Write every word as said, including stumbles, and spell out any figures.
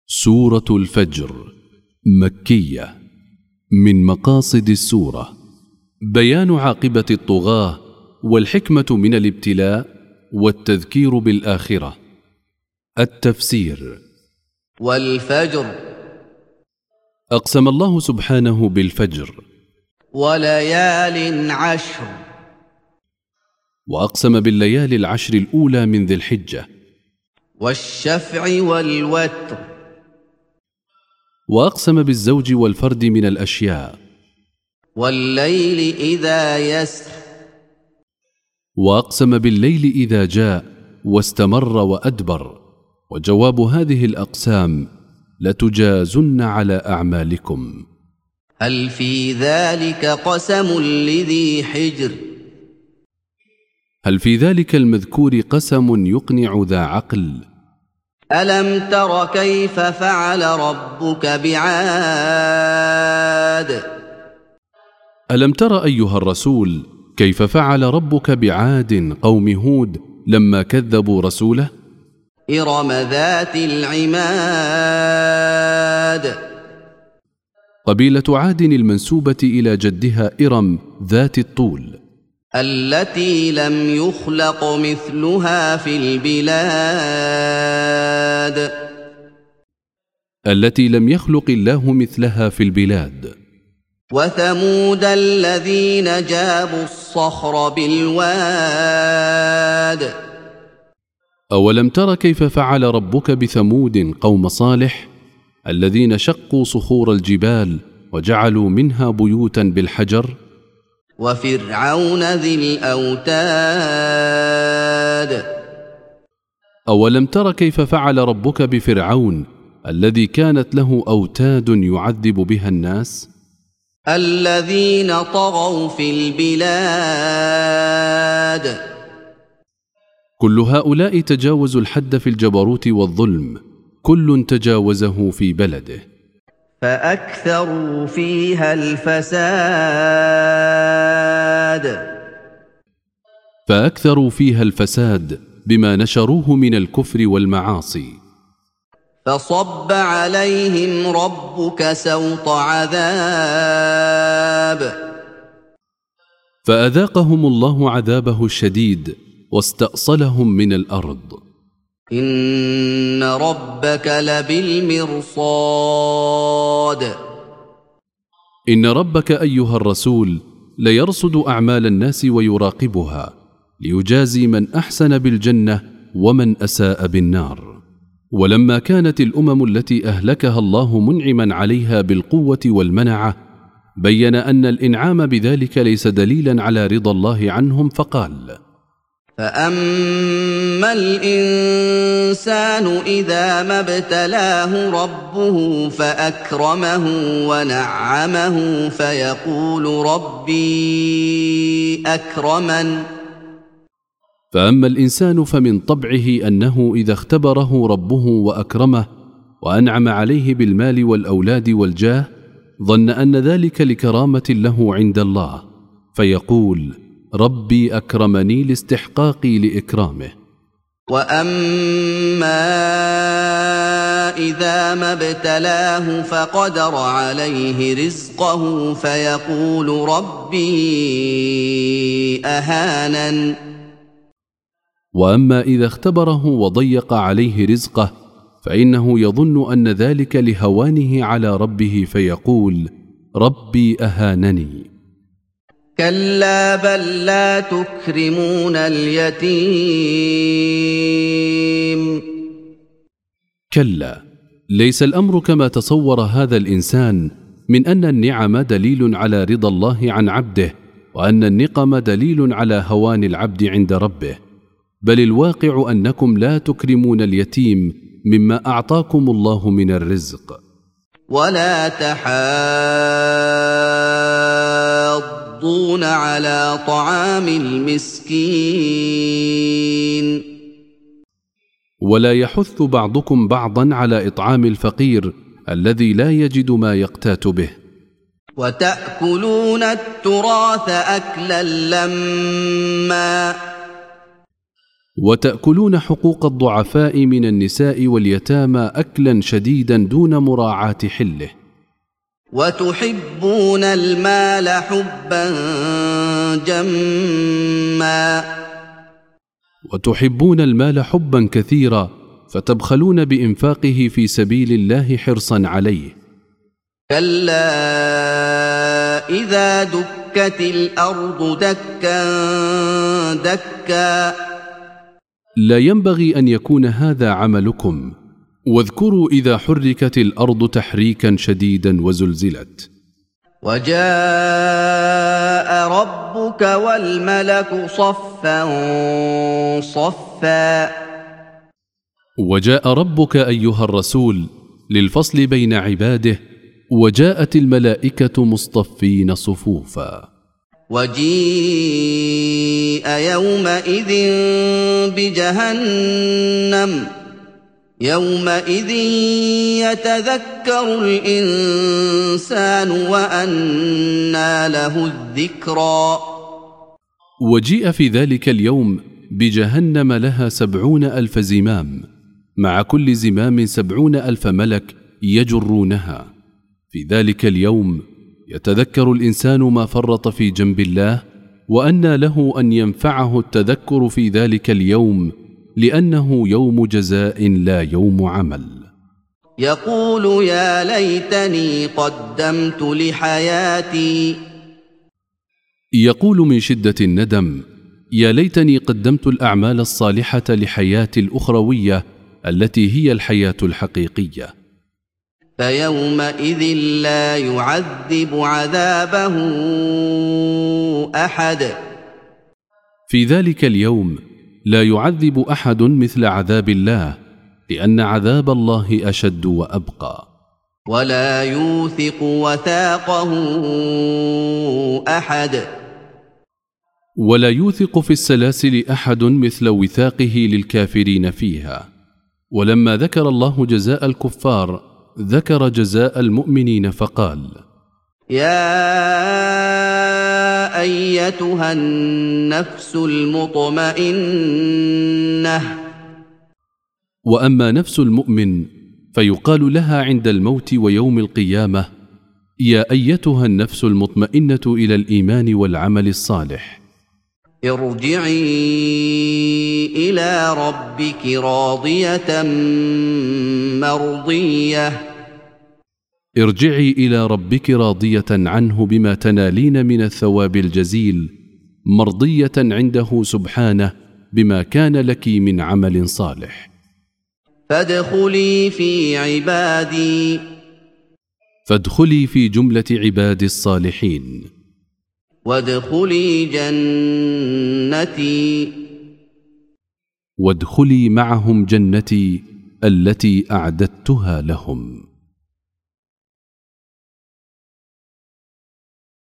سورة الفجر مكية. من مقاصد السورة بيان عاقبة الطغاة والحكمة من الابتلاء والتذكير بالآخرة. التفسير: والفجر، أقسم الله سبحانه بالفجر، وليال عشر، وأقسم بالليالي العشر الأولى من ذي الحجة، والشفع والوتر، وأقسم بالزوج والفرد من الأشياء، والليل إذا يسر، وأقسم بالليل إذا جاء واستمر وأدبر. وجواب هذه الأقسام: لتجازن على أعمالكم. هل في ذلك قسم لذي حجر؟ هل في ذلك المذكور قسم يقنع ذا عقل؟ ألم تر كيف فعل ربك بعاد؟ ألم تر أيها الرسول كيف فعل ربك بعاد قوم هود لما كذبوا رسوله؟ إرم ذات العماد، قبيلة عاد المنسوبة إلى جدها إرم ذات الطول، التي لم يخلق مثلها في البلاد، التي لم يخلق الله مثلها في البلاد. وثمود الذين جابوا الصخر بالواد. أولم تر كيف فعل ربك بثمود قوم صالح الذين شقوا صخور الجبال وجعلوا منها بيوتا بالحجر. وفرعون ذي الأوتاد. أولم تر كيف فعل ربك بفرعون الذي كانت له أوتاد يعذب بها الناس، الذين طغوا في البلاد. كل هؤلاء تجاوزوا الحد في الجبروت والظلم، كل تجاوزه في بلده. فأكثروا فيها الفساد. فأكثروا فيها الفساد بما نشروه من الكفر والمعاصي. فصب عليهم ربك سوط عذاب. فأذاقهم الله عذابه الشديد واستأصلهم من الأرض. إن ربك لبالمرصاد. إن ربك أيها الرسول ليرصد أعمال الناس ويراقبها ليجازي من أحسن بالجنة ومن أساء بالنار. ولما كانت الأمم التي أهلكها الله منعما عليها بالقوة والمنعة، بين أن الإنعام بذلك ليس دليلا على رضا الله عنهم، فقال: فأما الإنسان إذا ما ابتلاه ربه فأكرمه ونعمه فيقول ربي أكرمن. فأما الإنسان فمن طبعه أنه إذا اختبره ربه وأكرمه وأنعم عليه بالمال والأولاد والجاه ظن أن ذلك لكرامة له عند الله، فيقول: ربي أكرمني لاستحقاقي لإكرامه. وأما إذا ما ابتلاه فقدر عليه رزقه فيقول ربي أهانن. وأما إذا اختبره وضيق عليه رزقه فإنه يظن أن ذلك لهوانه على ربه فيقول: ربي أهانني. كلا بل لا تكرمون اليتيم. كلا، ليس الأمر كما تصور هذا الإنسان من أن النعم دليل على رضا الله عن عبده وأن النقم دليل على هوان العبد عند ربه، بل الواقع أنكم لا تكرمون اليتيم مما أعطاكم الله من الرزق. ولا تحاضون على طعام المسكين. ولا يحث بعضكم بعضا على إطعام الفقير الذي لا يجد ما يقتات به. وتأكلون التراث أكلا لما. وتأكلون حقوق الضعفاء من النساء واليتامى أكلا شديدا دون مراعاة حله. وتحبون المال حبا جما وتحبون المال حبا كثيرا فتبخلون بإنفاقه في سبيل الله حرصا عليه. كلا إذا دكت الأرض دكا دكا لا ينبغي أن يكون هذا عملكم. واذكروا إذا حركت الأرض تحريكا شديدا وزلزلت. وجاء ربك والملك صفا صفا وجاء ربك أيها الرسول للفصل بين عباده، وجاءت الملائكة مصطفين صفوفا. وجيء يومئذ بجهنم يومئذ يتذكر الإنسان وأنى له الذكرى. وجيء في ذلك اليوم بجهنم لها سبعون ألف زمام، مع كل زمام سبعون ألف ملك يجرونها. في ذلك اليوم يتذكر الإنسان ما فرط في جنب الله، وأنى له أن ينفعه التذكر في ذلك اليوم، لأنه يوم جزاء لا يوم عمل. يقول يا ليتني قدمت لحياتي. يقول من شدة الندم: يا ليتني قدمت الأعمال الصالحة لحياتي الأخروية التي هي الحياة الحقيقية. فيومئذ لا يعذب عذابه أحد. في ذلك اليوم لا يعذب أحد مثل عذاب الله، لأن عذاب الله أشد وأبقى. ولا يوثق وثاقه أحد. ولا يوثق في السلاسل أحد مثل وثاقه للكافرين فيها. ولما ذكر الله جزاء الكفار ذكر جزاء المؤمنين فقال: يا أيتها النفس المطمئنة. وأما نفس المؤمن فيقال لها عند الموت ويوم القيامة: يا أيتها النفس المطمئنة إلى الإيمان والعمل الصالح، ارجعي إلى ربك راضية مرضية. ارجعي إلى ربك راضية عنه بما تنالين من الثواب الجزيل، مرضية عنده سبحانه بما كان لك من عمل صالح. فادخلي في عبادي. فادخلي في جملة عباد الصالحين. وادخلي جنتي. وادخلي معهم جنتي التي أعددتها لهم.